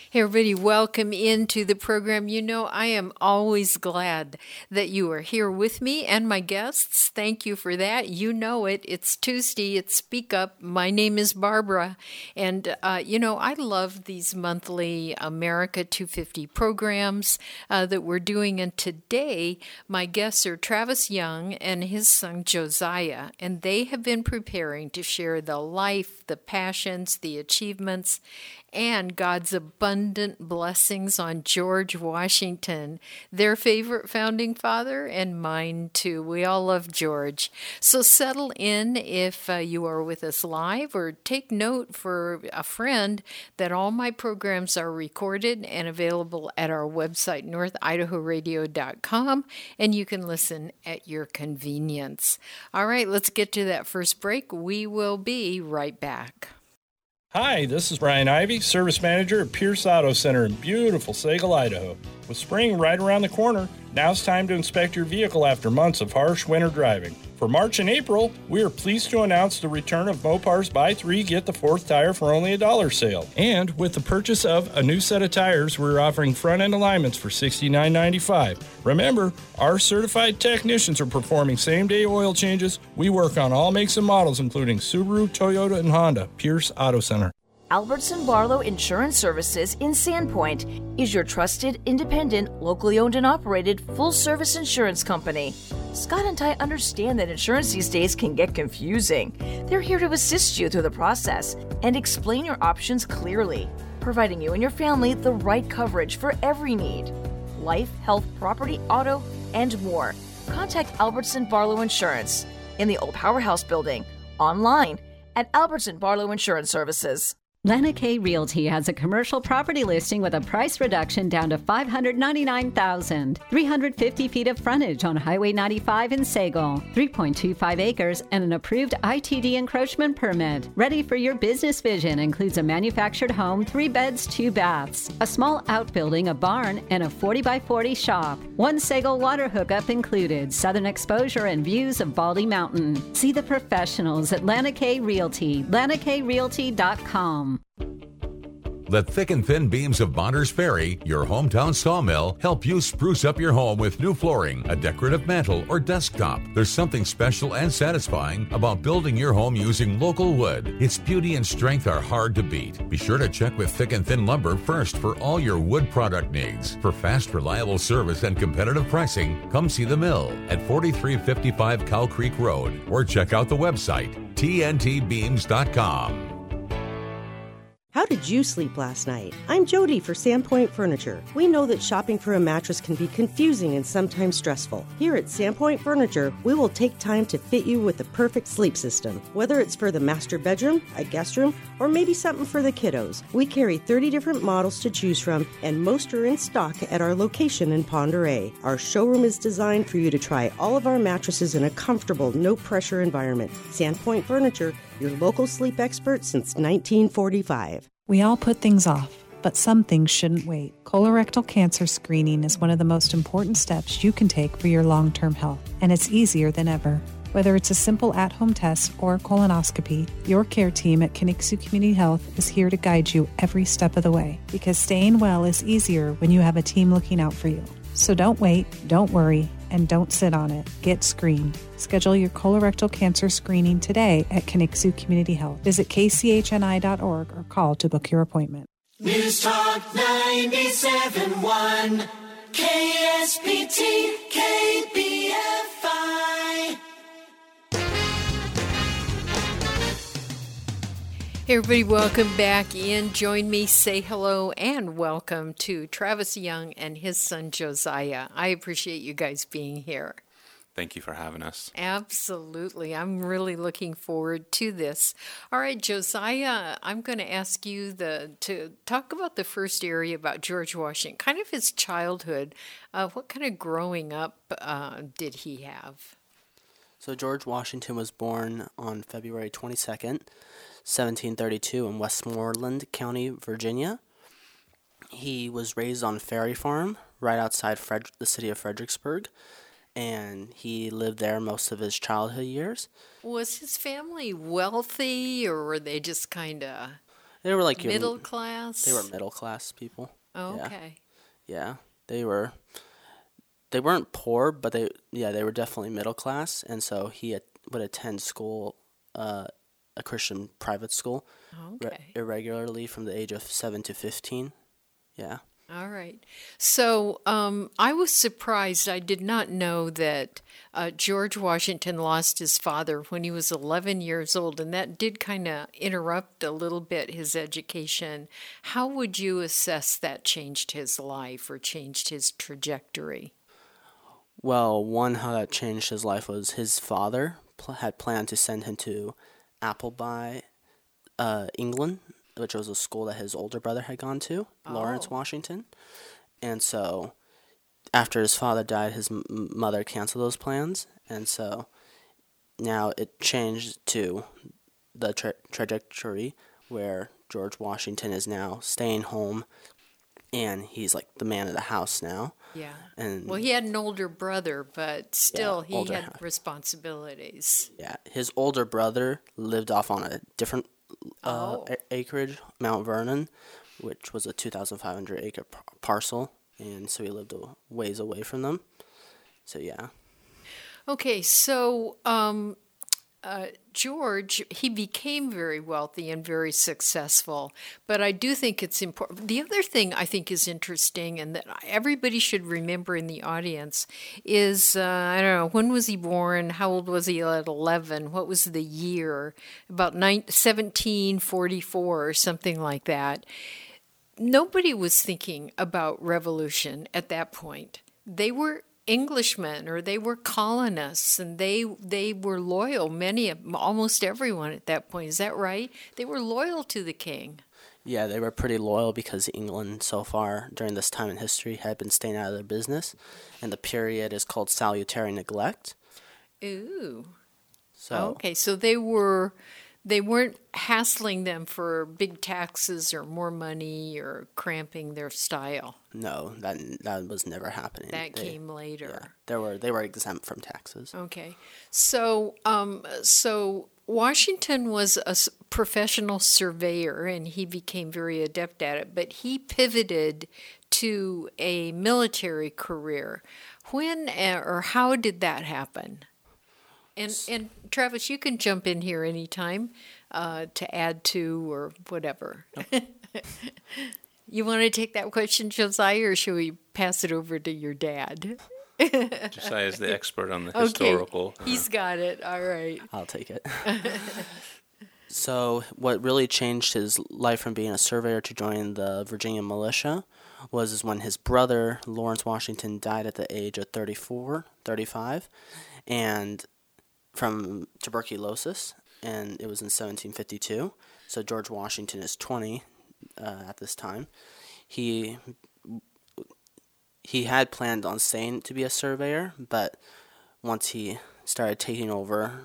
Hey everybody, welcome into the program. You know, I am always glad that you are here with me and my guests. Thank you for that. You know it. It's Tuesday. It's Speak Up. My name is Barbara. And, I love these monthly America 250 programs that we're doing. And today, my guests are Travis Young and his son Josiah. And they have been preparing to share the life, the passions, the achievements, and God's abundant blessings on George Washington, their favorite founding father, and mine too. We all love George. So settle in if you are with us live, or take note for a friend that all my programs are recorded and available at our website, northidahoradio.com, and you can listen at your convenience. All right, let's get to that first break. We will be right back. Hi, this is Brian Ivy, Service Manager at Pierce Auto Center in beautiful Sagal, Idaho. With spring right around the corner, now's time to inspect your vehicle after months of harsh winter driving. For March and April, we are pleased to announce the return of Mopar's Buy 3, Get the 4th Tire for only $1 sale. And with the purchase of a new set of tires, we're offering front-end alignments for $69.95. Remember, our certified technicians are performing same-day oil changes. We work on all makes and models, including Subaru, Toyota, and Honda. Pierce Auto Center. Albertson Barlow Insurance Services in Sandpoint is your trusted, independent, locally owned and operated full-service insurance company. Scott and Ty understand that insurance these days can get confusing. They're here to assist you through the process and explain your options clearly, providing you and your family the right coverage for every need. Life, health, property, auto, and more. Contact Albertson Barlow Insurance in the Old Powerhouse Building, online at Albertson Barlow Insurance Services. Lana K Realty has a commercial property listing with a price reduction down to $599,000. 350 feet of frontage on Highway 95 in Sagal. 3.25 acres and an approved ITD encroachment permit. Ready for your business vision. Includes a manufactured home, 3 beds, 2 baths, a small outbuilding, a barn, and a 40 by 40 shop. 1 Sagal water hookup included. Southern exposure and views of Baldy Mountain. See the professionals at Lana K Realty. LanaKRealty.com. Let Thick and Thin Beams of Bonners Ferry, your hometown sawmill, help you spruce up your home with new flooring, a decorative mantle, or desktop. There's something special and satisfying about building your home using local wood. Its beauty and strength are hard to beat. Be sure to check with Thick and Thin Lumber first for all your wood product needs. For fast, reliable service and competitive pricing, come see the mill at 4355 Cow Creek Road or check out the website, tntbeams.com. How did you sleep last night? I'm Jody for Sandpoint Furniture. We know that shopping for a mattress can be confusing and sometimes stressful. Here at Sandpoint Furniture, we will take time to fit you with the perfect sleep system. Whether it's for the master bedroom, a guest room, or maybe something for the kiddos. We carry 30 different models to choose from, and most are in stock at our location in Pend Oreille. Our showroom is designed for you to try all of our mattresses in a comfortable, no-pressure environment. Sandpoint Furniture, your local sleep expert since 1945. We all put things off, but some things shouldn't wait. Colorectal cancer screening is one of the most important steps you can take for your long-term health, and it's easier than ever. Whether it's a simple at-home test or a colonoscopy, your care team at Kinixu Community Health is here to guide you every step of the way, because staying well is easier when you have a team looking out for you. So don't wait, don't worry, and don't sit on it. Get screened. Schedule your colorectal cancer screening today at Kinixu Community Health. Visit kchni.org or call to book your appointment. News Talk 97.1 KSPT KBFI. Hey everybody, welcome back in. Join me, say hello, and welcome to Travis Young and his son Josiah. I appreciate you guys being here. Thank you for having us. Absolutely. I'm really looking forward to this. All right, Josiah, I'm going to ask you to talk about the first area about George Washington, kind of his childhood. What kind of growing up did he have? So George Washington was born on February 22nd, 1732 in Westmoreland County, Virginia. He was raised on Ferry Farm right outside the city of Fredericksburg, and he lived there most of his childhood years. Was his family wealthy, or were they just kind of... They were like middle class? They were middle class people. Oh, yeah. okay. Yeah, they weren't poor, but they were definitely middle class, and so he would attend school, a Christian private school, irregularly from the age of 7 to 15. Yeah. All right. So I was surprised. I did not know that George Washington lost his father when he was 11 years old, and that did kind of interrupt a little bit his education. How would you assess that changed his life or changed his trajectory? Well, how that changed his life was his father had planned to send him to Appleby, England, which was a school that his older brother had gone to, Lawrence, Washington. And so after his father died, his mother canceled those plans. And so now it changed to the trajectory where George Washington is now staying home, and he's like the man of the house now. Yeah. And well, he had an older brother, but still he had responsibilities. Yeah. His older brother lived off on a different acreage, Mount Vernon, which was a 2,500 acre parcel, and so he lived a ways away from them. So yeah. Okay, so George, he became very wealthy and very successful, but I do think it's important. The other thing I think is interesting and that everybody should remember in the audience is, I don't know, when was he born? How old was he at 11? What was the year? About 1744 or something like that. Nobody was thinking about revolution at that point. They were Englishmen, or they were colonists, and they were loyal. Almost everyone at that point. Is that right? They were loyal to the king. Yeah, they were pretty loyal because England so far during this time in history had been staying out of their business, and the period is called salutary neglect. Ooh. So okay, so they weren't hassling them for big taxes or more money or cramping their style. No, that was never happening. That came later. Yeah, they were exempt from taxes. Okay, so Washington was a professional surveyor, and he became very adept at it. But he pivoted to a military career. When or how did that happen? And Travis, you can jump in here anytime to add to or whatever. You want to take that question, Josiah, or should we pass it over to your dad? Josiah is the expert on the historical. Okay, he's got it. All right. I'll take it. So what really changed his life from being a surveyor to joining the Virginia militia was when his brother, Lawrence Washington, died at the age of 35, and from tuberculosis, and it was in 1752. So George Washington is 20 at this time. He had planned on staying to be a surveyor, but once he started taking over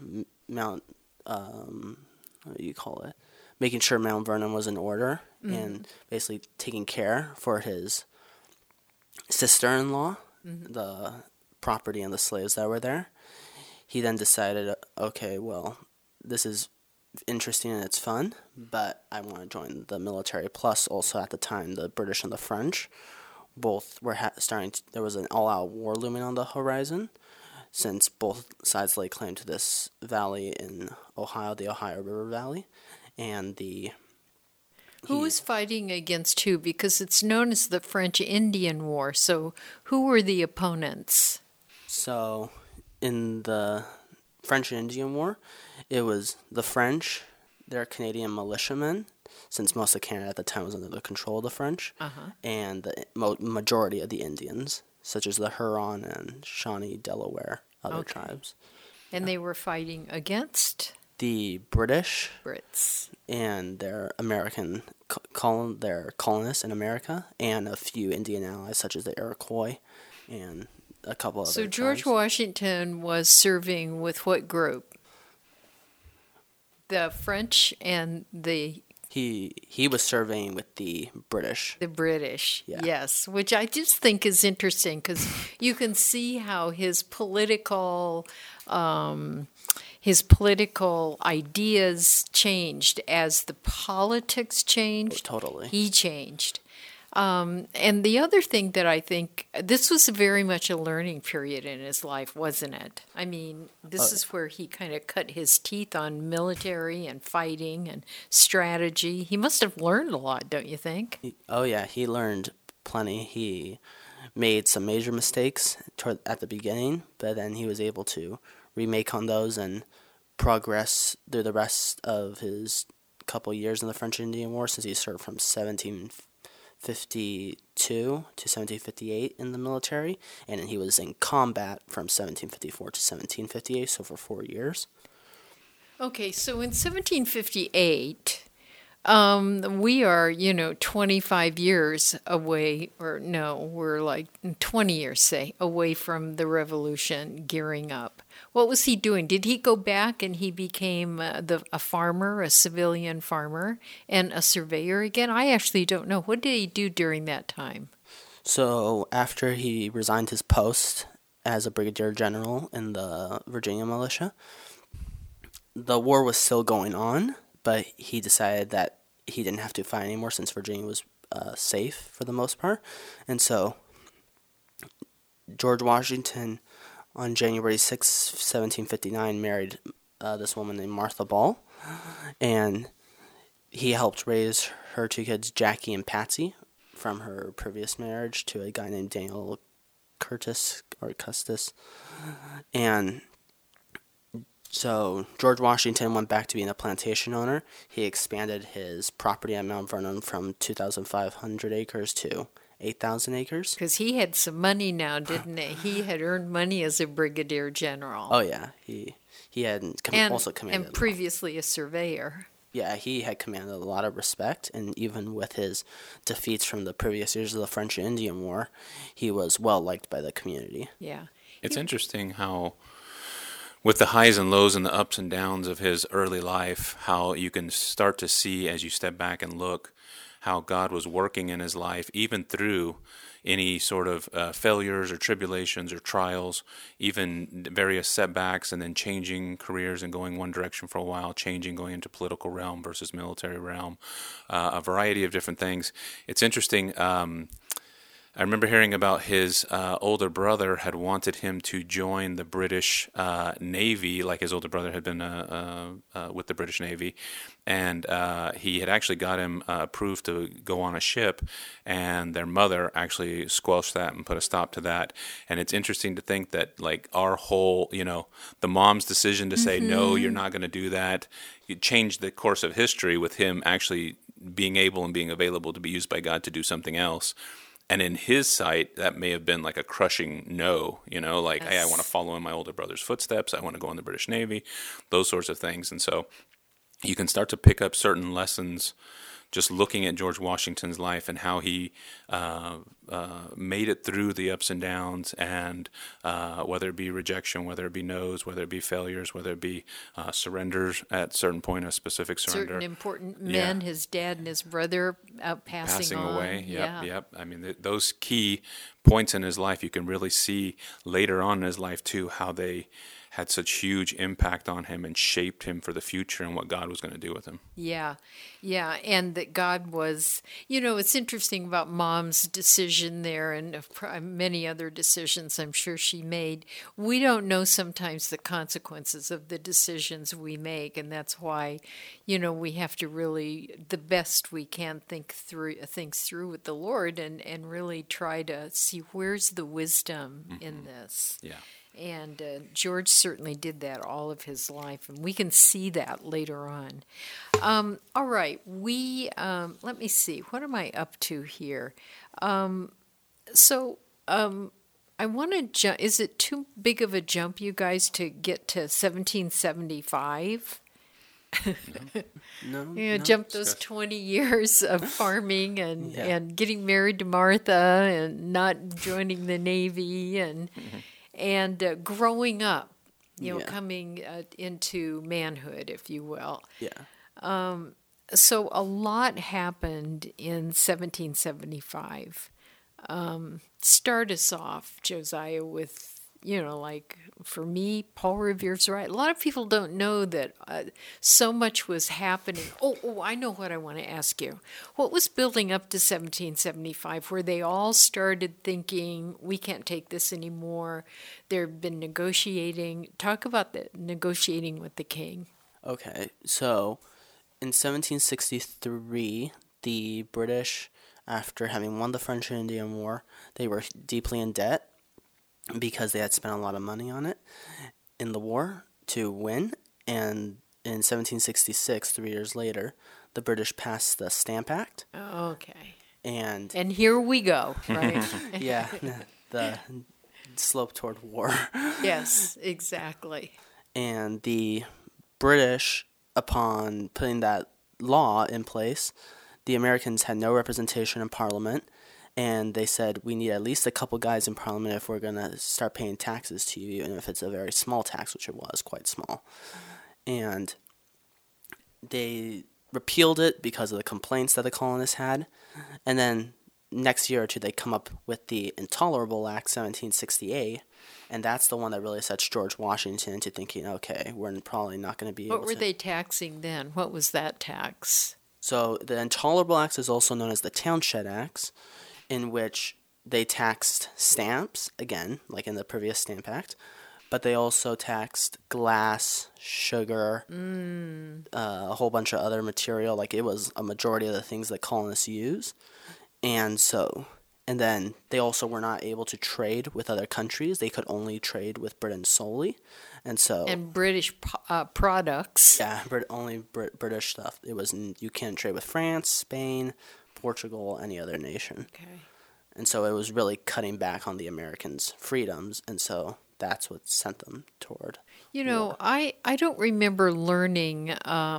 making sure Mount Vernon was in order, and basically taking care for his sister-in-law, the property and the slaves that were there. He then decided, okay, well, this is interesting and it's fun, but I want to join the military. Plus, also at the time, the British and the French both were there was an all-out war looming on the horizon, since both sides laid claim to this valley in Ohio, the Ohio River Valley, and Who was fighting against who? Because it's known as the French-Indian War, so who were the opponents? So in the French and Indian War, it was the French, their Canadian militiamen, since most of Canada at the time was under the control of the French, and the majority of the Indians, such as the Huron and Shawnee, Delaware, other tribes. And they were fighting against? The Brits and their American their colonists in America, and a few Indian allies, such as the Iroquois and a couple other So George tribes. Washington was serving with what group? The French and the... He was surveying with the British. The British, yeah. Yes, which I just think is interesting because you can see how his political his political ideas changed as the politics changed. Oh, totally. He changed. And the other thing that I think, this was very much a learning period in his life, wasn't it? I mean, this is where he kind of cut his teeth on military and fighting and strategy. He must have learned a lot, don't you think? Oh, yeah, he learned plenty. He made some major mistakes at the beginning, but then he was able to remake on those and progress through the rest of his couple years in the French Indian War, since he served from 1752 to 1758 in the military, and then he was in combat from 1754 to 1758, so for 4 years. Okay, so in 1758, we are, 25 years away, or no, we're like 20 years, say, away from the revolution gearing up. What was he doing? Did he go back and he became a farmer, a civilian farmer, and a surveyor again? I actually don't know. What did he do during that time? So after he resigned his post as a brigadier general in the Virginia militia, the war was still going on, but he decided that he didn't have to fight anymore since Virginia was safe for the most part. And so George Washington, on January 6, 1759, married this woman named Martha Ball, and he helped raise her 2 kids, Jackie and Patsy, from her previous marriage to a guy named Daniel Custis. And so George Washington went back to being a plantation owner. He expanded his property at Mount Vernon from 2,500 acres to 8,000 acres. Because he had some money now, didn't he? He had earned money as a brigadier general. Oh, yeah. He had also commanded... And previously a surveyor. Yeah, he had commanded a lot of respect, and even with his defeats from the previous years of the French and Indian War, he was well-liked by the community. Yeah. It's interesting how, with the highs and lows and the ups and downs of his early life, how you can start to see, as you step back and look, how God was working in his life, even through any sort of failures or tribulations or trials, even various setbacks, and then changing careers and going one direction for a while, going into political realm versus military realm, a variety of different things. It's interesting. I remember hearing about his older brother had wanted him to join the British Navy, like his older brother had been with the British Navy, and he had actually got him approved to go on a ship, and their mother actually squelched that and put a stop to that. And it's interesting to think that, like, our whole, the mom's decision to say, no, you're not going to do that, it changed the course of history with him actually being able and being available to be used by God to do something else. And in his sight, that may have been like a crushing no, like, yes. Hey, I want to follow in my older brother's footsteps. I want to go in the British Navy, those sorts of things. And so you can start to pick up certain lessons just looking at George Washington's life and how he made it through the ups and downs, and whether it be rejection, whether it be no's, whether it be failures, whether it be surrenders at certain point, a specific surrender. Certain important men, his dad and his brother passing on. Away. Yep. I mean, those key points in his life, you can really see later on in his life too, how they had such huge impact on him and shaped him for the future and what God was going to do with him. Yeah, and that God was, it's interesting about Mom's decision there and many other decisions I'm sure she made. We don't know sometimes the consequences of the decisions we make, and that's why, we have to really, the best we can, think through with the Lord and really try to see where's the wisdom in this. Yeah. And George certainly did that all of his life, and we can see that later on. All right, let me see. What am I up to here? I want to jump. Is it too big of a jump, you guys, to get to 1775? No. Jump those 20 years of farming and getting married to Martha and not joining the Navy and growing up, coming into manhood, if you will. Yeah. So a lot happened in 1775. Start us off, Josiah, with like for me, Paul Revere's right. A lot of people don't know that so much was happening. Oh, I know what I want to ask you. What was building up to 1775 where they all started thinking, we can't take this anymore? There have been negotiating. Talk about the negotiating with the king. Okay, so in 1763, the British, after having won the French and Indian War, they were deeply in debt because they had spent a lot of money on it in the war to win. And in 1766, 3 years later, the British passed the Stamp Act. Okay. And here we go, right? Yeah, the slope toward war. Yes, exactly. And the British, upon putting that law in place, the Americans had no representation in Parliament, and they said, we need at least a couple guys in Parliament if we're going to start paying taxes to you, even if it's a very small tax, which it was, quite small. And they repealed it because of the complaints that the colonists had, and then next year or two they come up with the Intolerable Act, 1768, and that's the one that really sets George Washington into thinking, okay, we're probably not going to be able to... What were they taxing then? What was that tax? So the Intolerable Acts is also known as the Townshend Acts, in which they taxed stamps, again, like in the previous Stamp Act, but they also taxed glass, sugar, a whole bunch of other material. Like, it was a majority of the things that colonists use. And then they also were not able to trade with other countries. They could only trade with Britain solely. And British products. Yeah, only British stuff. You can't trade with France, Spain, Portugal, any other nation. Okay. And so it was really cutting back on the Americans' freedoms, and so that's what sent them toward war. I don't remember learning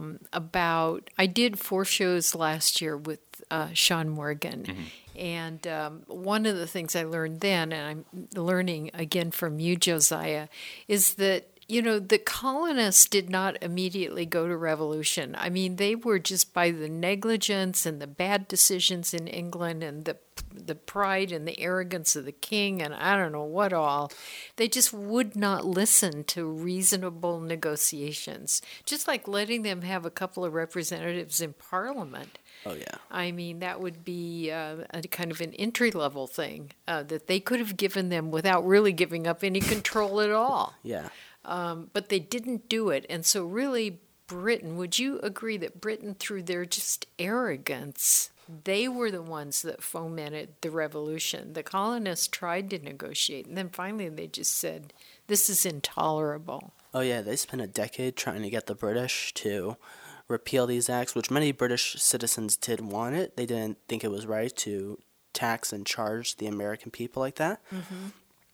about... I did 4 shows last year with Sean Morgan, and one of the things I learned then, and I'm learning again from you, Josiah, is that the colonists did not immediately go to revolution. I mean, they were just by the negligence and the bad decisions in England and the pride and the arrogance of the king and I don't know what all. They just would not listen to reasonable negotiations, just like letting them have a couple of representatives in Parliament. Oh, yeah. I mean, that would be a kind of an entry-level thing that they could have given them without really giving up any control at all. Yeah. But they didn't do it. And so really Britain, would you agree that Britain, through their just arrogance, they were the ones that fomented the revolution? The colonists tried to negotiate, and then finally they just said, this is intolerable. Oh, yeah, they spent a decade trying to get the British to repeal these acts, which many British citizens did want it. They didn't think it was right to tax and charge the American people like that. Mm-hmm.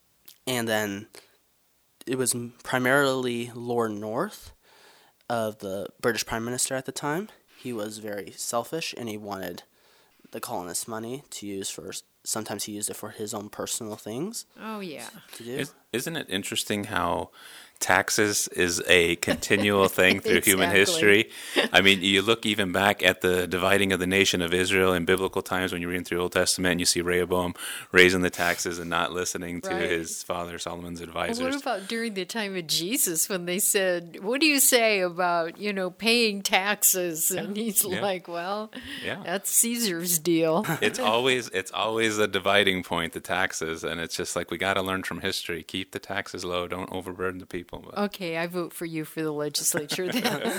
And then it was primarily Lord North, of the British Prime Minister at the time. He was very selfish, and he wanted the colonists' money to use for... Sometimes he used it for his own personal things. Oh, yeah. To do. Isn't it interesting how taxes is a continual thing through human history? I mean, you look even back at the dividing of the nation of Israel in biblical times when you're reading through Old Testament and you see Rehoboam raising the taxes and not listening to his father Solomon's advisors. Well, what about during the time of Jesus when they said, what do you say about, paying taxes? And he's like, well, that's Caesar's deal. It's always a dividing point, the taxes, and it's just like we got to learn from history. Keep the taxes low. Don't overburden the people. But. Okay, I vote for you for the legislature then.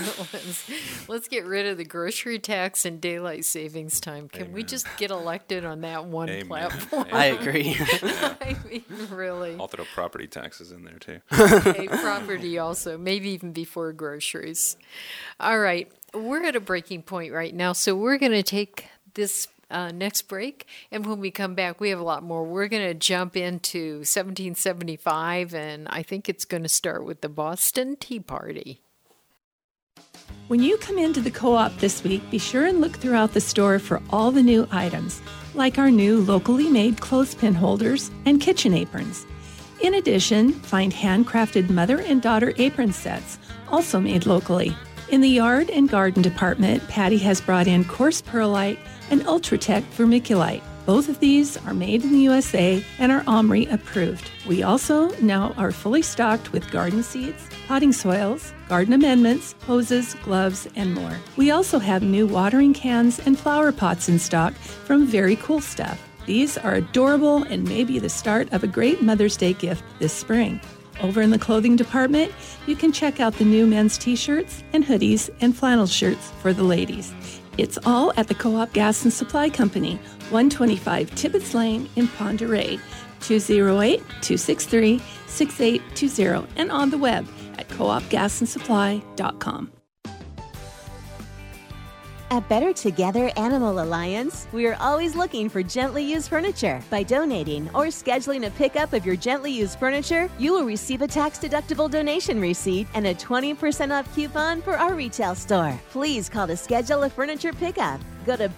Let's get rid of the grocery tax and daylight savings time. Can we just get elected on that one platform? I agree. I mean, really. I'll throw property taxes in there too. Okay, property also, maybe even before groceries. All right, we're at a breaking point right now, so we're going to take this next break, and when we come back, we have a lot more. We're going to jump into 1775, and I think it's going to start with the Boston Tea Party. When you come into the Co-op this week, be sure and look throughout the store for all the new items, like our new locally made clothespin holders and kitchen aprons. In addition, find handcrafted mother and daughter apron sets, also made locally. In the yard and garden department, Patty has brought in coarse perlite and Ultratech vermiculite. Both of these are made in the USA and are OMRI approved. We also now are fully stocked with garden seeds, potting soils, garden amendments, hoses, gloves, and more. We also have new watering cans and flower pots in stock from Very Cool Stuff. These are adorable and may be the start of a great Mother's Day gift this spring. Over in the clothing department, you can check out the new men's t-shirts and hoodies and flannel shirts for the ladies. It's all at the Co-op Gas and Supply Company, 125 Tibbetts Lane in Ponderay, 208-263-6820, and on the web at coopgasandsupply.com. At Better Together Animal Alliance, we are always looking for gently used furniture. By donating or scheduling a pickup of your gently used furniture, you will receive a tax-deductible donation receipt and a 20% off coupon for our retail store. Please call to schedule a furniture pickup. Go to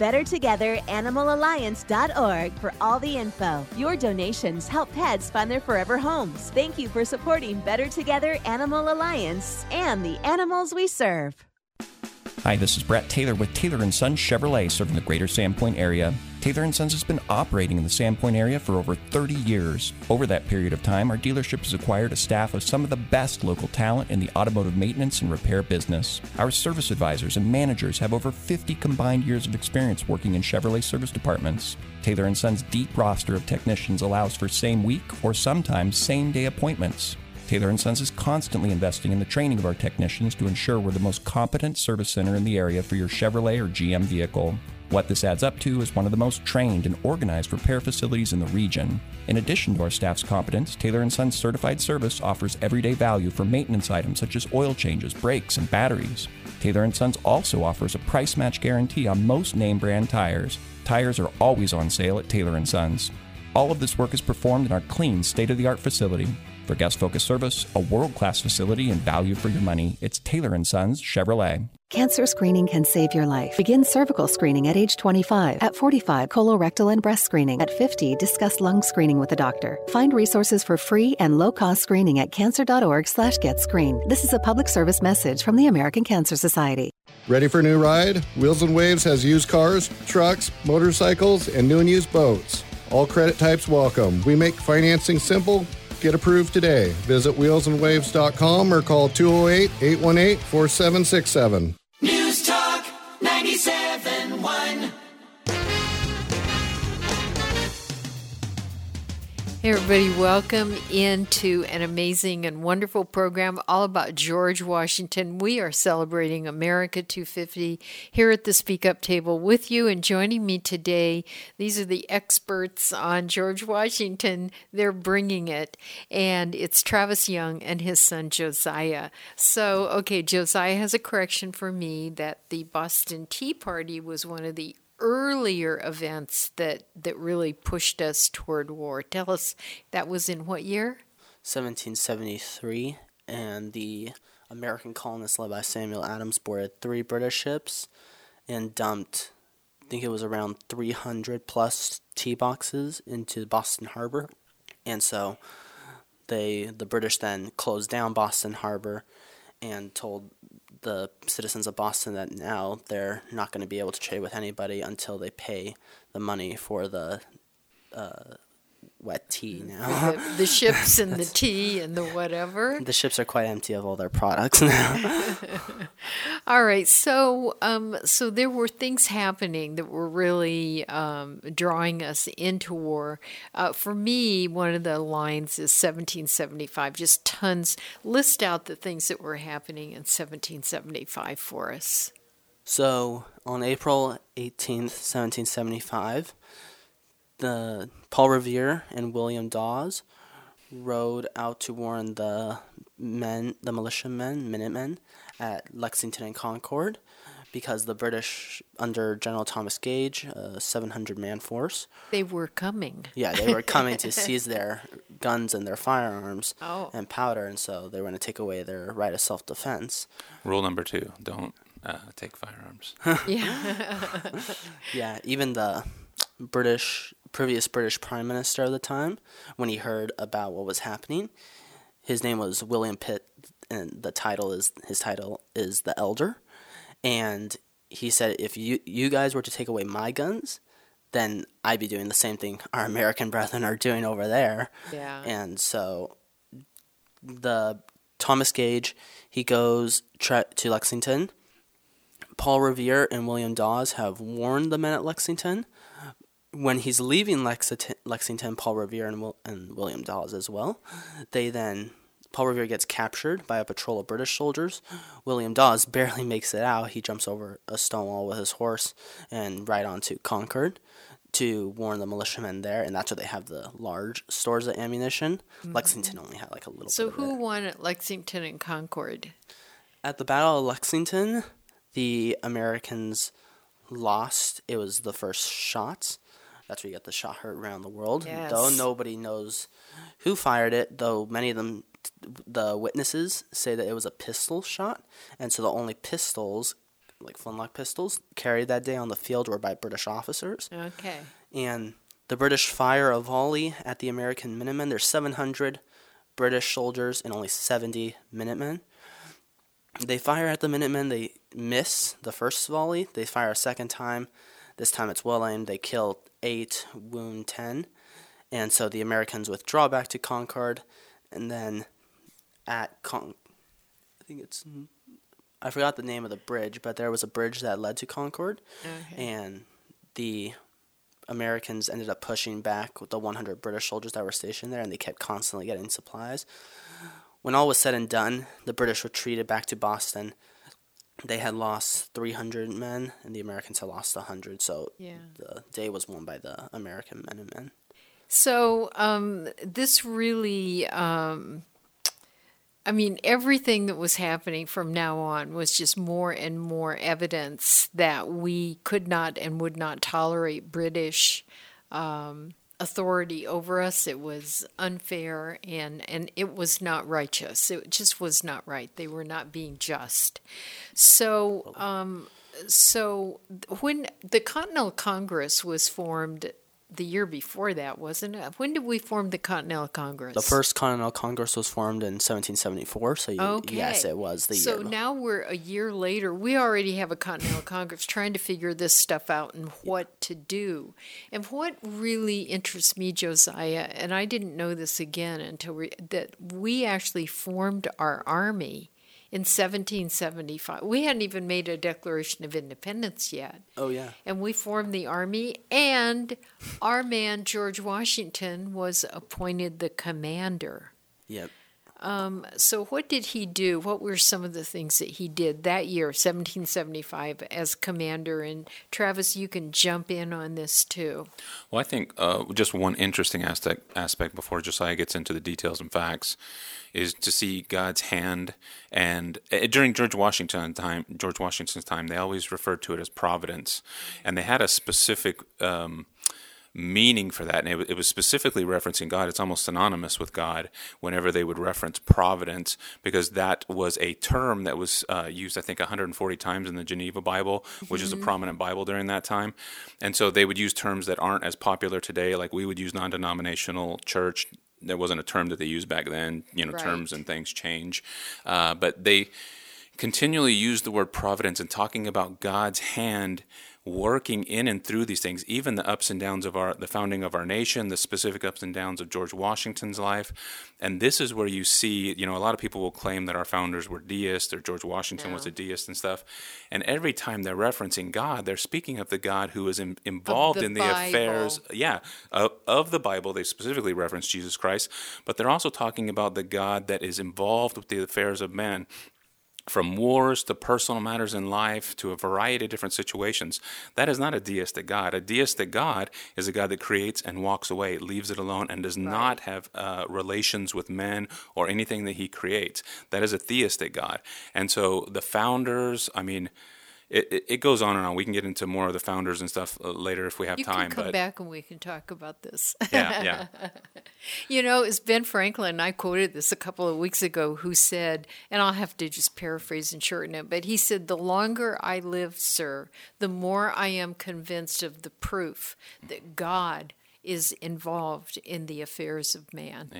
BetterTogetherAnimalAlliance.org for all the info. Your donations help pets find their forever homes. Thank you for supporting Better Together Animal Alliance and the animals we serve. Hi, this is Brett Taylor with Taylor & Sons Chevrolet, serving the greater Sandpoint area. Taylor & Sons has been operating in the Sandpoint area for over 30 years. Over that period of time, our dealership has acquired a staff of some of the best local talent in the automotive maintenance and repair business. Our service advisors and managers have over 50 combined years of experience working in Chevrolet service departments. Taylor & Sons' deep roster of technicians allows for same-week or sometimes same-day appointments. Taylor & Sons is constantly investing in the training of our technicians to ensure we're the most competent service center in the area for your Chevrolet or GM vehicle. What this adds up to is one of the most trained and organized repair facilities in the region. In addition to our staff's competence, Taylor & Sons Certified Service offers everyday value for maintenance items such as oil changes, brakes, and batteries. Taylor & Sons also offers a price match guarantee on most name brand tires. Tires are always on sale at Taylor & Sons. All of this work is performed in our clean, state-of-the-art facility. For guest-focused service, a world-class facility, and value for your money, it's Taylor & Sons Chevrolet. Cancer screening can save your life. Begin cervical screening at age 25. At 45, colorectal and breast screening. At 50, discuss lung screening with a doctor. Find resources for free and low-cost screening at cancer.org/getscreened. This is a public service message from the American Cancer Society. Ready for a new ride? Wheels and Waves has used cars, trucks, motorcycles, and new and used boats. All credit types welcome. We make financing simple. Get approved today. Visit wheelsandwaves.com or call 208-818-4767. News Talk 97.1. Hey everybody, welcome into an amazing and wonderful program all about George Washington. We are celebrating America 250 here at the Speak Up table with you, and joining me today, these are the experts on George Washington. They're bringing it, and it's Travis Young and his son Josiah. So, okay, Josiah has a correction for me that the Boston Tea Party was one of the earlier events that really pushed us toward war. Tell us, that was in what year? 1773, and the American colonists led by Samuel Adams boarded 3 British ships and dumped, I think it was around 300 plus tea boxes into Boston Harbor. And so the British then closed down Boston Harbor and told the citizens of Boston that now they're not going to be able to trade with anybody until they pay the money for the wet tea now. The ships and the tea and the whatever. The ships are quite empty of all their products now. All right, so there were things happening that were really drawing us into war. For me, one of the lines is 1775, just tons. List out the things that were happening in 1775 for us. So, on April 18th, 1775, Paul Revere and William Dawes rode out to warn the militiamen, Minutemen, at Lexington and Concord, because the British, under General Thomas Gage, a 700-man force... They were coming. Yeah, they were coming to seize their guns and their firearms and powder, and so they were going to take away their right of self-defense. Rule number 2, don't take firearms. Yeah, even the previous British Prime Minister of the time, when he heard about what was happening, his name was William Pitt, and his title is the Elder, and he said, if you guys were to take away my guns, then I'd be doing the same thing our American brethren are doing over there. Yeah. And so the Thomas Gage, he goes to Lexington. Paul Revere and William Dawes have warned the men at Lexington. When he's leaving Lexington, Paul Revere and William Dawes as well, Paul Revere gets captured by a patrol of British soldiers. William Dawes barely makes it out. He jumps over a stone wall with his horse and right onto Concord to warn the militiamen there, and that's where they have the large stores of ammunition. Mm-hmm. Lexington only had like a little So bit of who it. won at Lexington and Concord? At the Battle of Lexington, the Americans lost. It was the first shots. That's where you get the shot heard around the world. Yes. Though nobody knows who fired it, though many of them, the witnesses, say that it was a pistol shot. And so the only pistols, like flintlock pistols, carried that day on the field were by British officers. Okay. And the British fire a volley at the American Minutemen. There's 700 British soldiers and only 70 Minutemen. They fire at the Minutemen. They miss the first volley. They fire a second time. This time it's well aimed. They kill 8, wound 10. And so the Americans withdraw back to Concord. And then at I forgot the name of the bridge, but there was a bridge that led to Concord. Okay. And the Americans ended up pushing back with the 100 British soldiers that were stationed there, and they kept constantly getting supplies. When all was said and done, the British retreated back to Boston. They had lost 300 men, and the Americans had lost 100, so the day was won by the American men and men. So this really, everything that was happening from now on was just more and more evidence that we could not and would not tolerate British authority over us. It was unfair and it was not righteous. It just was not right. They were not being just. So when the Continental Congress was formed the year before that, wasn't it? When did we form the Continental Congress? The first Continental Congress was formed in 1774, so yes, it was the year. So now we're a year later. We already have a Continental Congress trying to figure this stuff out and what to do. And what really interests me, Josiah, and I didn't know this again until that we actually formed our army in 1775. We hadn't even made a Declaration of Independence yet. Oh, yeah. And we formed the Army, and our man, George Washington, was appointed the commander. Yep. So what did he do? What were some of the things that he did that year, 1775, as commander? And Travis, you can jump in on this too. Well, I think just one interesting aspect before Josiah gets into the details and facts is to see God's hand. And during George Washington's time, they always referred to it as providence, and they had a specific meaning for that, and it was specifically referencing God. It's almost synonymous with God whenever they would reference providence, because that was a term that was used, I think, 140 times in the Geneva Bible, which is a prominent Bible during that time. And so they would use terms that aren't as popular today, like we would use non-denominational church. There wasn't a term that they used back then. Right. Terms and things change. But they continually use the word providence and talking about God's hand working in and through these things, even the ups and downs of the founding of our nation, the specific ups and downs of George Washington's life. And this is where you see, a lot of people will claim that our founders were deists or George Washington was a deist and stuff. And every time they're referencing God, they're speaking of the God who is involved in the affairs of the Bible. They specifically reference Jesus Christ, but they're also talking about the God that is involved with the affairs of men. From wars to personal matters in life to a variety of different situations. That is not a deistic God. A deistic God is a God that creates and walks away, leaves it alone, and does not have relations with men or anything that he creates. That is a theistic God. And so the founders, it goes on and on. We can get into more of the founders and stuff later if we have time. You can come back and we can talk about this. Yeah. It's Ben Franklin, I quoted this a couple of weeks ago, who said, and I'll have to just paraphrase and shorten it, but he said, "The longer I live, sir, the more I am convinced of the proof that God is involved in the affairs of man." Amen.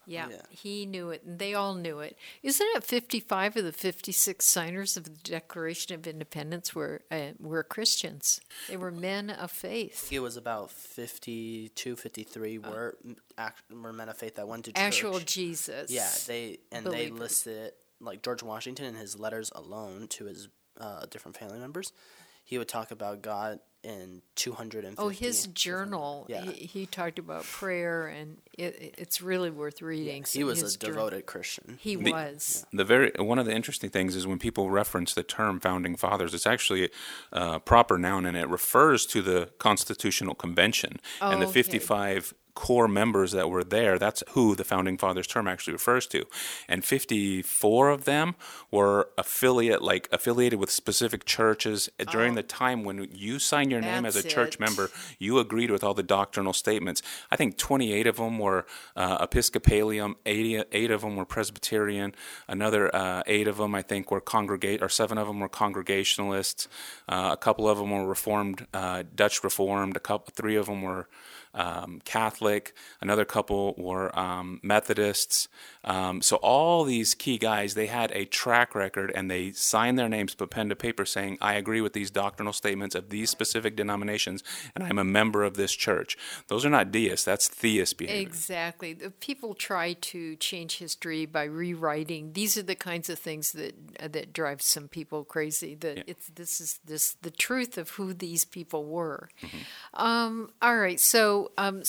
Yeah, he knew it, and they all knew it. Isn't it 55 of the 56 signers of the Declaration of Independence were Christians? They were men of faith. It was about 52, 53 were men of faith that went to church. Actual Jesus. Yeah, they listed it, like George Washington in his letters alone to his different family members. He would talk about God in 250. Oh, his journal. Yeah. He talked about prayer, and it's really worth reading. He was a devoted Christian. He was. One of the interesting things is when people reference the term Founding Fathers, it's actually a proper noun, and it refers to the Constitutional Convention and the 55 core members that were there. That's who the Founding Fathers term actually refers to. And 54 of them were affiliated with specific churches. During the time when you sign your name as a church member, you agreed with all the doctrinal statements. I think 28 of them were Episcopalian, 8 of them were Presbyterian, another 8 of them I think were 7 of them were Congregationalists, a couple of them were Reformed, Dutch Reformed, 3 of them were Catholic, another couple were Methodists. So all these key guys, they had a track record, and they signed their names, put pen to paper saying, I agree with these doctrinal statements of these specific denominations, and I'm a member of this church. Those are not deists, that's theist behavior. Exactly. People try to change history by rewriting. These are the kinds of things that drive some people crazy. This is the truth of who these people were. Mm-hmm. All right, so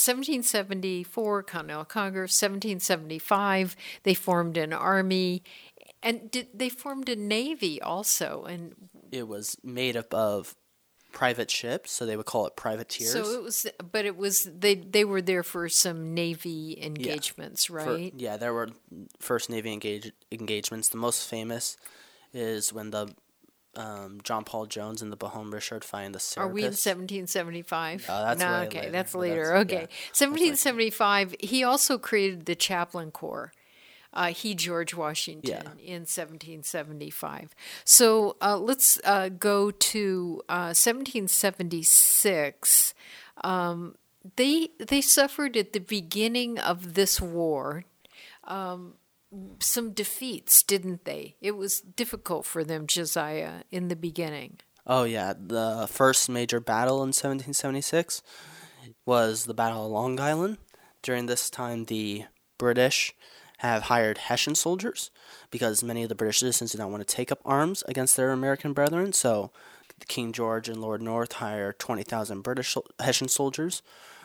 1774, Continental Congress, 1775, they formed an army, and they formed a navy also. And it was made up of private ships, so they would call it privateers. So they were there for some navy engagements, right? There were first navy engagements. The most famous is when the John Paul Jones and the Bohun Richard find the Serapis. Are we in 1775? That's way okay, later. that's later. Okay, 1775. He also created the Chaplain Corps. George Washington, in 1775. So let's go to 1776. They suffered at the beginning of this war some defeats, didn't they? It was difficult for them, Josiah, in the beginning. Oh, yeah. The first major battle in 1776 was the Battle of Long Island. During this time, the British have hired Hessian soldiers because many of the British citizens did not want to take up arms against their American brethren. So King George and Lord North hired 20,000 Hessian soldiers,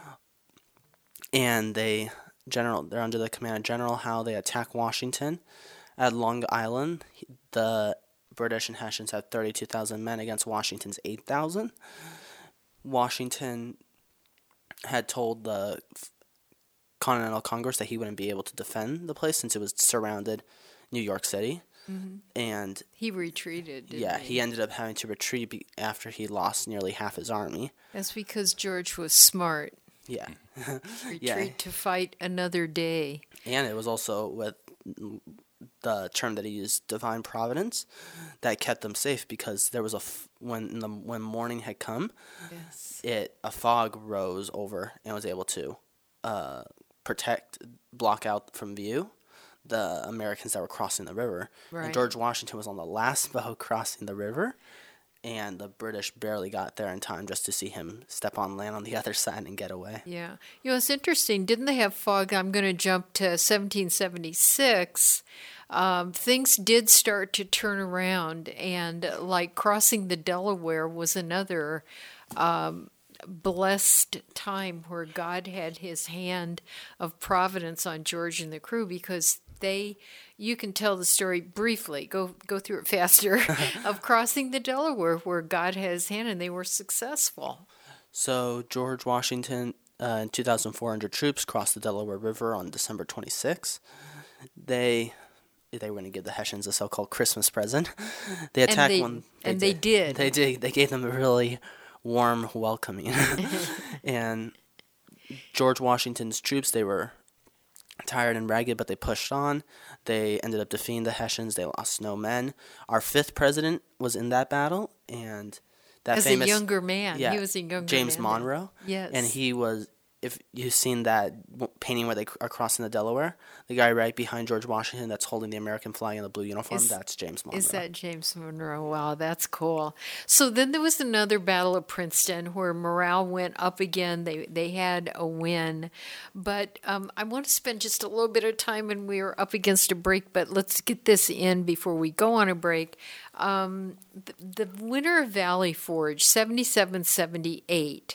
and they're under the command of General Howe. They attack Washington at Long Island. The British and Hessians had 32,000 men against Washington's 8,000. Washington had told the Continental Congress that he wouldn't be able to defend the place since it was surrounded New York City. Mm-hmm. And he retreated, didn't he? He ended up having to retreat after he lost nearly half his army. That's because George was smart. Yeah. Retreat to fight another day. And it was also with the term that he used, divine providence, that kept them safe because there was when morning had come, a fog rose over and was able to block out from view the Americans that were crossing the river. Right. And George Washington was on the last boat crossing the river, and the British barely got there in time just to see him step on land on the other side and get away. Yeah. It's interesting. Didn't they have fog? I'm going to jump to 1776. Things did start to turn around, and like crossing the Delaware was another blessed time where God had his hand of providence on George and the crew, because you can tell the story briefly, go through it faster, of crossing the Delaware where God had his hand and they were successful. So George Washington and 2,400 troops crossed the Delaware River on December 26. They were going to give the Hessians a so-called Christmas present. They attacked one. They did. They did. They gave them a really warm welcoming. And George Washington's troops, they were tired and ragged, but they pushed on. They ended up defeating the Hessians. They lost no men. Our 5th president was in that battle, and that a younger man. Yeah, he was a younger James man. Monroe. Yes. And he was if you've seen that painting where they are crossing the Delaware, the guy right behind George Washington that's holding the American flag in the blue uniform, that's James Monroe. Is that James Monroe? Wow, that's cool. So then there was another Battle of Princeton where morale went up again. They had a win. But I want to spend just a little bit of time, and we are up against a break, but let's get this in before we go on a break. The winner of Valley Forge, 77-78,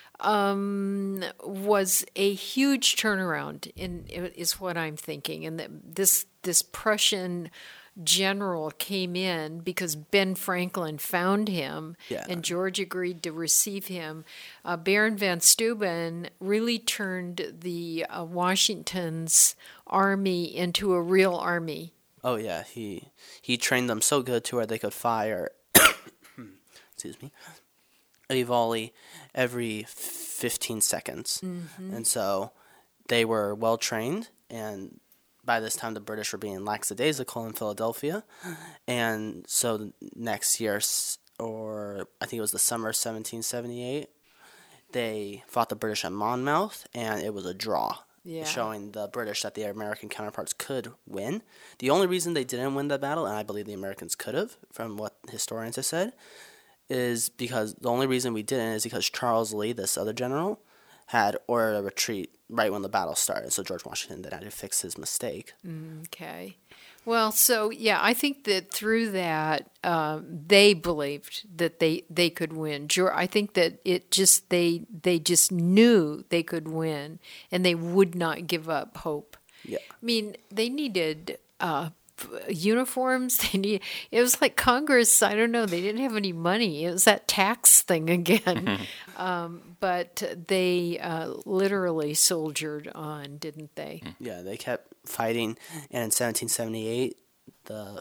was a huge turnaround, is what I'm thinking. And this Prussian general came in because Ben Franklin found him, and George agreed to receive him. Baron von Steuben really turned the Washington's army into a real army. Oh yeah, he trained them so good to where they could fire excuse me, a volley every 15 seconds. Mm-hmm. And so they were well trained, and by this time the British were being lackadaisical in Philadelphia. And so next year, or I think it was the summer of 1778, they fought the British at Monmouth, and it was a draw. Yeah. Showing the British that their American counterparts could win. The only reason they didn't win the battle, and I believe the Americans could have, from what historians have said, is because the only reason we didn't is because Charles Lee, this other general, had ordered a retreat right when the battle started. So George Washington then had to fix his mistake. Okay. Well, so yeah, I think that through that, they believed that they could win. I think that they just knew they could win, and they would not give up hope. Yeah. I mean, they needed uniforms. It was like Congress. I don't know. They didn't have any money. It was that tax thing again. But they literally soldiered on, didn't they? Yeah, they kept fighting. And in 1778, the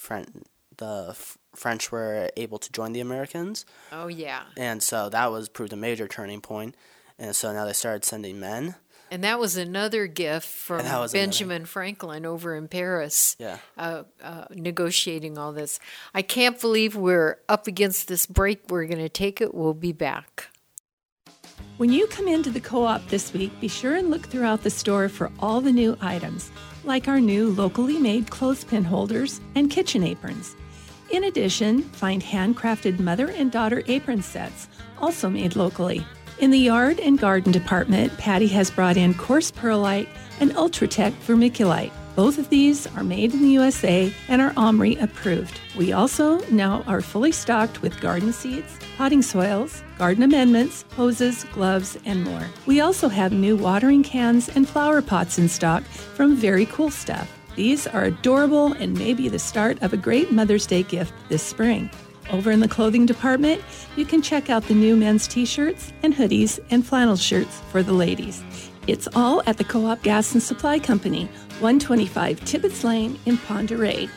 French were able to join the Americans. Oh yeah. And so that proved a major turning point. And so now they started sending men. And that was another gift from Benjamin Franklin over in Paris, negotiating all this. I can't believe we're up against this break. We're going to take it. We'll be back. When you come into the co-op this week, be sure and look throughout the store for all the new items, like our new locally made clothespin holders and kitchen aprons. In addition, find handcrafted mother and daughter apron sets, also made locally. In the yard and garden department, Patty has brought in coarse perlite and Ultratech vermiculite. Both of these are made in the USA and are OMRI approved. We also now are fully stocked with garden seeds, potting soils, garden amendments, hoses, gloves, and more. We also have new watering cans and flower pots in stock from Very Cool Stuff. These are adorable and may be the start of a great Mother's Day gift this spring. Over in the clothing department, you can check out the new men's t-shirts and hoodies and flannel shirts for the ladies. It's all at the Co-op Gas and Supply Company, 125 Tibbetts Lane in Ponderay,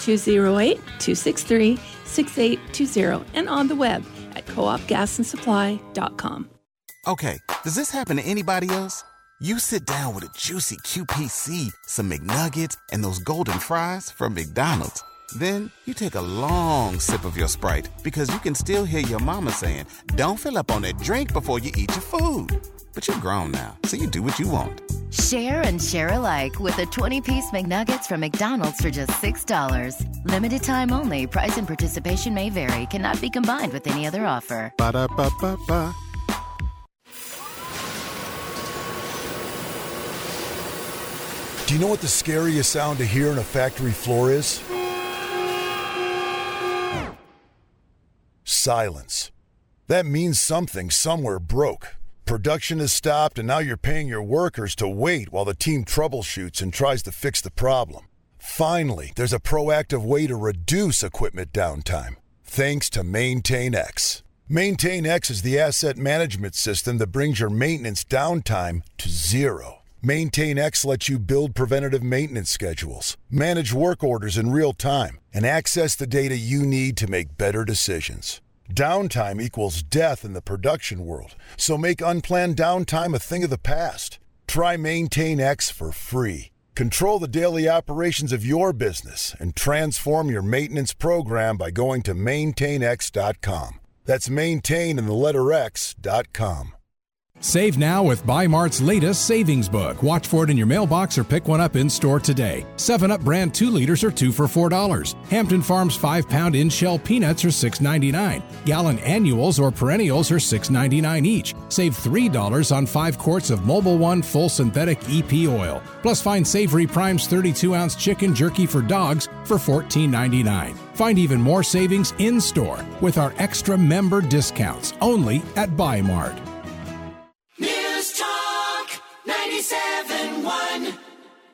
208-263-6820, and on the web at coopgasandsupply.com. Okay, does this happen to anybody else? You sit down with a juicy QPC, some McNuggets, and those golden fries from McDonald's. Then you take a long sip of your Sprite because you can still hear your mama saying, don't fill up on that drink before you eat your food. But you're grown now, so you do what you want. Share and share alike with the 20-piece McNuggets from McDonald's for just $6. Limited time only. Price and participation may vary. Cannot be combined with any other offer. Ba-da-ba-ba-ba. Do you know what the scariest sound to hear on a factory floor is? Silence. That means something somewhere broke. Production has stopped, and now you're paying your workers to wait while the team troubleshoots and tries to fix the problem. Finally, there's a proactive way to reduce equipment downtime, thanks to MaintainX. MaintainX is the asset management system that brings your maintenance downtime to zero. MaintainX lets you build preventative maintenance schedules, manage work orders in real time, and access the data you need to make better decisions. Downtime equals death in the production world, so make unplanned downtime a thing of the past. Try MaintainX for free. Control the daily operations of your business and transform your maintenance program by going to maintainx.com. That's maintain and the letter X.com. Save now with Buy Mart's latest savings book. Watch for it in your mailbox or pick one up in-store today. 7-Up brand 2 liters are 2 for $4. Hampton Farms 5-pound in-shell peanuts are $6.99. Gallon annuals or perennials are $6.99 each. Save $3 on 5 quarts of Mobil 1 full synthetic EP oil. Plus find Savory Prime's 32-ounce chicken jerky for dogs for $14.99. Find even more savings in-store with our extra member discounts only at Buy Mart. News Talk 97.1.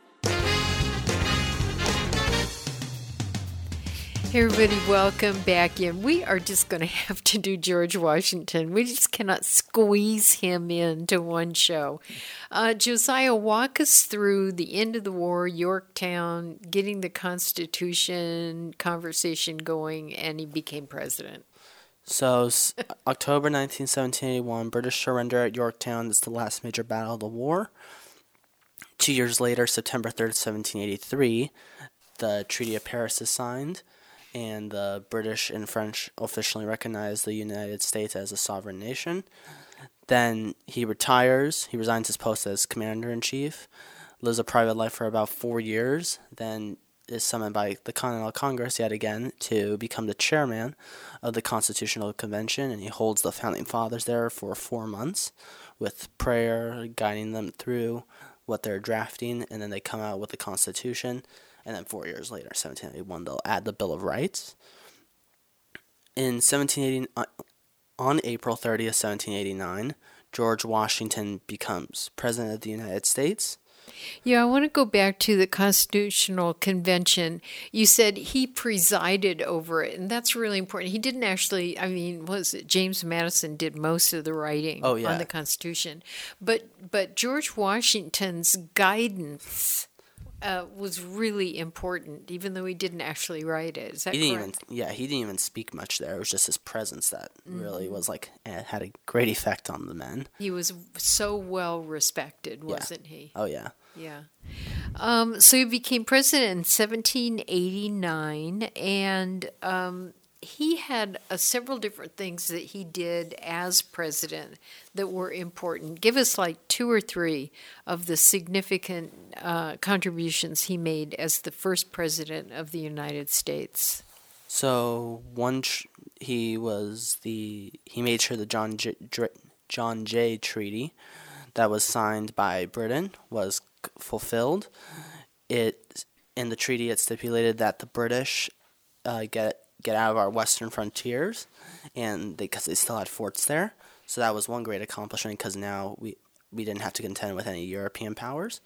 Hey everybody, welcome back in. We are just going to have to do George Washington. We just cannot squeeze him into one show. Josiah, walk us through the end of the war, Yorktown, getting the Constitution conversation going, and he became president. So, October 19, 1781, British surrender at Yorktown. It's the last major battle of the war. 2 years later, September 3rd, 1783, the Treaty of Paris is signed, and the British and French officially recognize the United States as a sovereign nation. Then he retires. He resigns his post as commander-in-chief, lives a private life for about 4 years, then is summoned by the Continental Congress yet again to become the chairman of the Constitutional Convention, and he holds the Founding Fathers there for 4 months with prayer, guiding them through what they're drafting, and then they come out with the Constitution, and then 4 years later, 1781, they'll add the Bill of Rights. In 1780, on April 30th, 1789, George Washington becomes President of the United States. Yeah, I want to go back to the Constitutional Convention. You said he presided over it, and that's really important. He didn't actually, James Madison did most of the writing on the Constitution. But George Washington's guidance was really important, even though he didn't actually write it. Is that correct? He didn't even speak much there. It was just his presence that really was had a great effect on the men. He was so well respected, wasn't he? Oh, yeah. Yeah. So he became president in 1789, and he had several different things that he did as president that were important. Give us like 2 or 3 of the significant contributions he made as the first president of the United States. So he made sure the John Jay Treaty that was signed by Britain was fulfilled. In the treaty, it stipulated that the British get out of our western frontiers, and because they still had forts there. So that was one great accomplishment, because now we didn't have to contend with any European powers.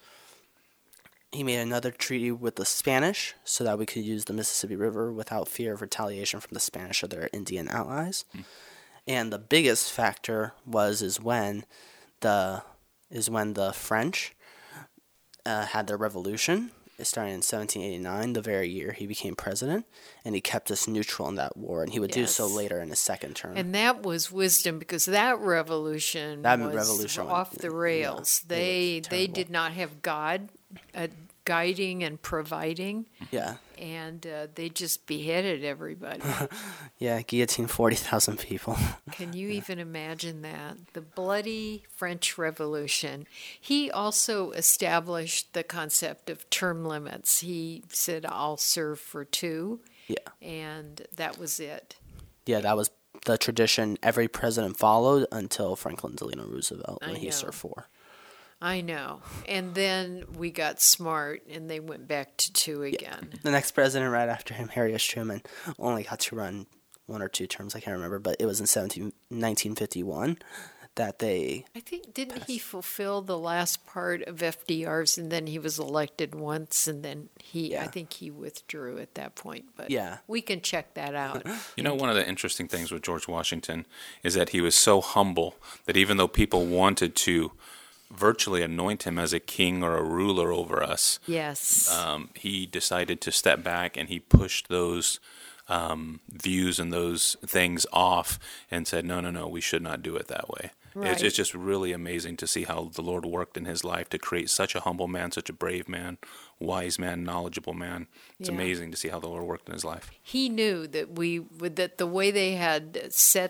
He made another treaty with the Spanish so that we could use the Mississippi River without fear of retaliation from the Spanish or their Indian allies. And the biggest factor is when the French had their revolution. It started in 1789, the very year he became president, and he kept us neutral in that war, and he would do so later in his second term. And that was wisdom, because that revolution was off the rails. Yeah, they did not have God guiding and providing. Yeah. And they just beheaded everybody. Yeah, guillotined 40,000 people. Can you even imagine that? The bloody French Revolution. He also established the concept of term limits. He said, I'll serve for 2. Yeah. And that was it. Yeah, that was the tradition every president followed until Franklin Delano Roosevelt, when he served 4. I know. And then we got smart, and they went back to 2 again. The next president right after him, Harry S. Truman, only got to run 1 or 2 terms, I can't remember, but it was in 1951 that they... I think, didn't he fulfill the last part of FDR's, and then he was elected once, and then I think he withdrew at that point, but we can check that out. You know, one of the interesting things with George Washington is that he was so humble that even though people wanted to virtually anoint him as a king or a ruler over us. Yes. He decided to step back, and he pushed those views and those things off and said, no, we should not do it that way. Right. It's just really amazing to see how the Lord worked in his life to create such a humble man, such a brave man, wise man, knowledgeable man. It's amazing to see how the Lord worked in his life. He knew that that the way they had set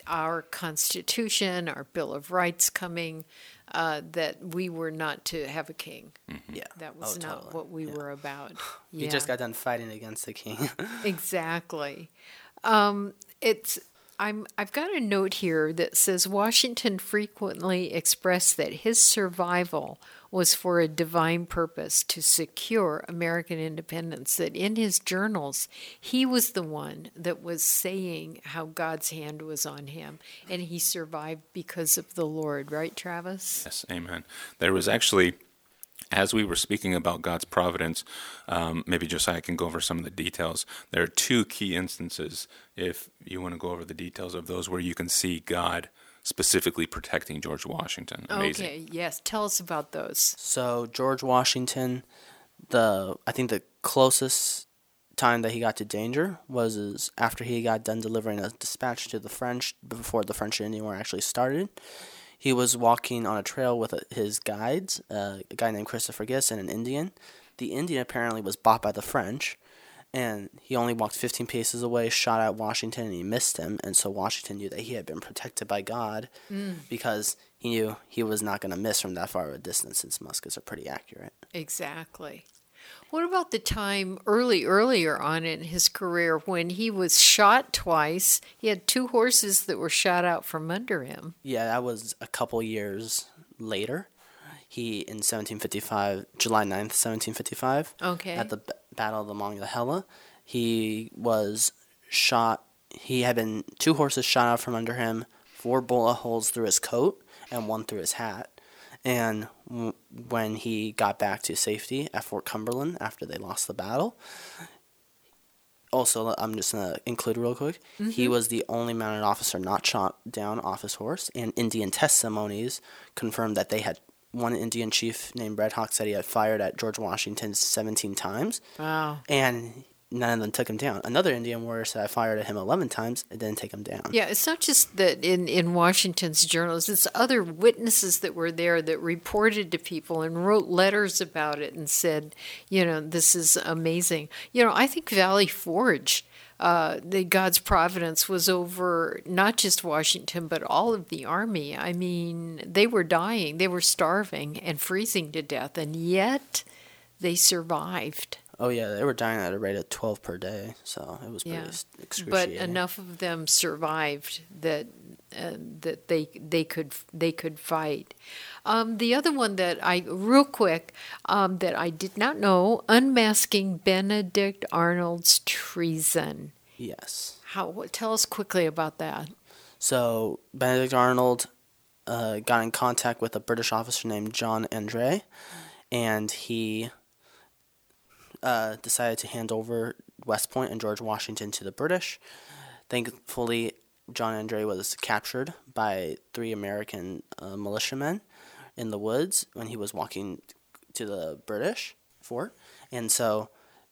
our Constitution, our Bill of Rights coming, that we were not to have a king. Yeah. That was not totally. what we were about. He just got done fighting against the king. Exactly. I've got a note here that says Washington frequently expressed that his survival was for a divine purpose to secure American independence, that in his journals, he was the one that was saying how God's hand was on him, and he survived because of the Lord. Right, Travis? Yes, amen. There was actually, as we were speaking about God's providence, maybe Josiah can go over some of the details. There are two key instances, if you want to go over the details of those, where you can see God specifically protecting George Washington. Amazing. Okay, yes. Tell us about those. So George Washington, I think the closest time that he got to danger was after he got done delivering a dispatch to the French before the French and Indian War actually started. He was walking on a trail with his guides, a guy named Christopher Gist and an Indian. The Indian apparently was bought by the French, and he only walked 15 paces away, shot at Washington, and he missed him. And so Washington knew that he had been protected by God because he knew he was not going to miss from that far of a distance since muskets are pretty accurate. Exactly. What about the time earlier on in his career when he was shot twice? He had 2 horses that were shot out from under him. Yeah, that was a couple years later. He, in 1755, July 9th, 1755, at the Battle of the Monongahela, he was shot. He had been 2 horses shot out from under him, 4 bullet holes through his coat, and 1 through his hat. And when he got back to safety at Fort Cumberland after they lost the battle, also, I'm just going to include real quick, he was the only mounted officer not shot down off his horse, and Indian testimonies confirmed that they had one Indian chief named Red Hawk said he had fired at George Washington 17 times. Wow. And none of them took him down. Another Indian warrior said I fired at him 11 times. It didn't take him down. Yeah, it's not just that in Washington's journals. It's other witnesses that were there that reported to people and wrote letters about it and said, this is amazing. I think Valley Forge, God's providence was over not just Washington, but all of the army. I mean, they were dying. They were starving and freezing to death, and yet they survived. Oh, yeah, they were dying at a rate of 12 per day, so it was pretty excruciating. But enough of them survived that they could fight. The other one that that I did not know, unmasking Benedict Arnold's treason. Yes. Tell us quickly about that. So Benedict Arnold got in contact with a British officer named John Andre, and he decided to hand over West Point and George Washington to the British. Thankfully, John Andre was captured by 3 American militiamen in the woods when he was walking to the British fort, and so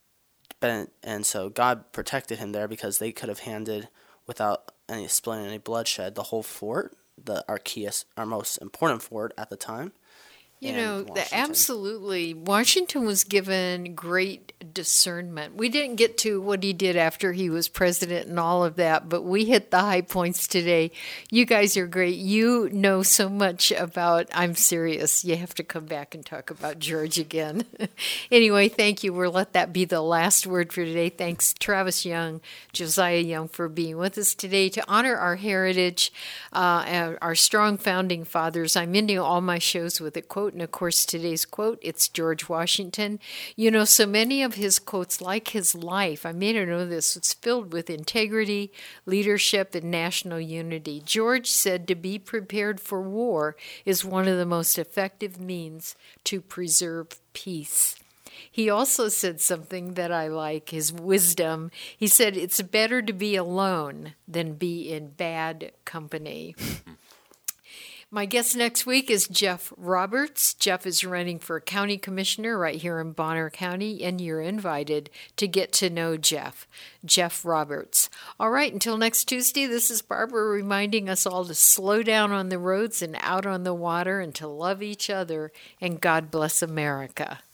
God protected him there because they could have handed, without any spilling any bloodshed, the whole fort, our most important fort at the time. Absolutely. Washington was given great discernment. We didn't get to what he did after he was president and all of that, but we hit the high points today. You guys are great. You know so much about, I'm serious, you have to come back and talk about George again. Anyway, thank you. We'll let that be the last word for today. Thanks, Travis Young, Josiah Young, for being with us today to honor our heritage, our strong founding fathers. I'm ending all my shows with a quote. And of course, today's quote, it's George Washington. So many of his quotes, like his life, I may not know this, it's filled with integrity, leadership, and national unity. George said to be prepared for war is one of the most effective means to preserve peace. He also said something that I like, his wisdom. He said, it's better to be alone than be in bad company. My guest next week is Jeff Roberts. Jeff is running for county commissioner right here in Bonner County, and you're invited to get to know Jeff Roberts. All right, until next Tuesday, this is Barbara reminding us all to slow down on the roads and out on the water and to love each other, and God bless America.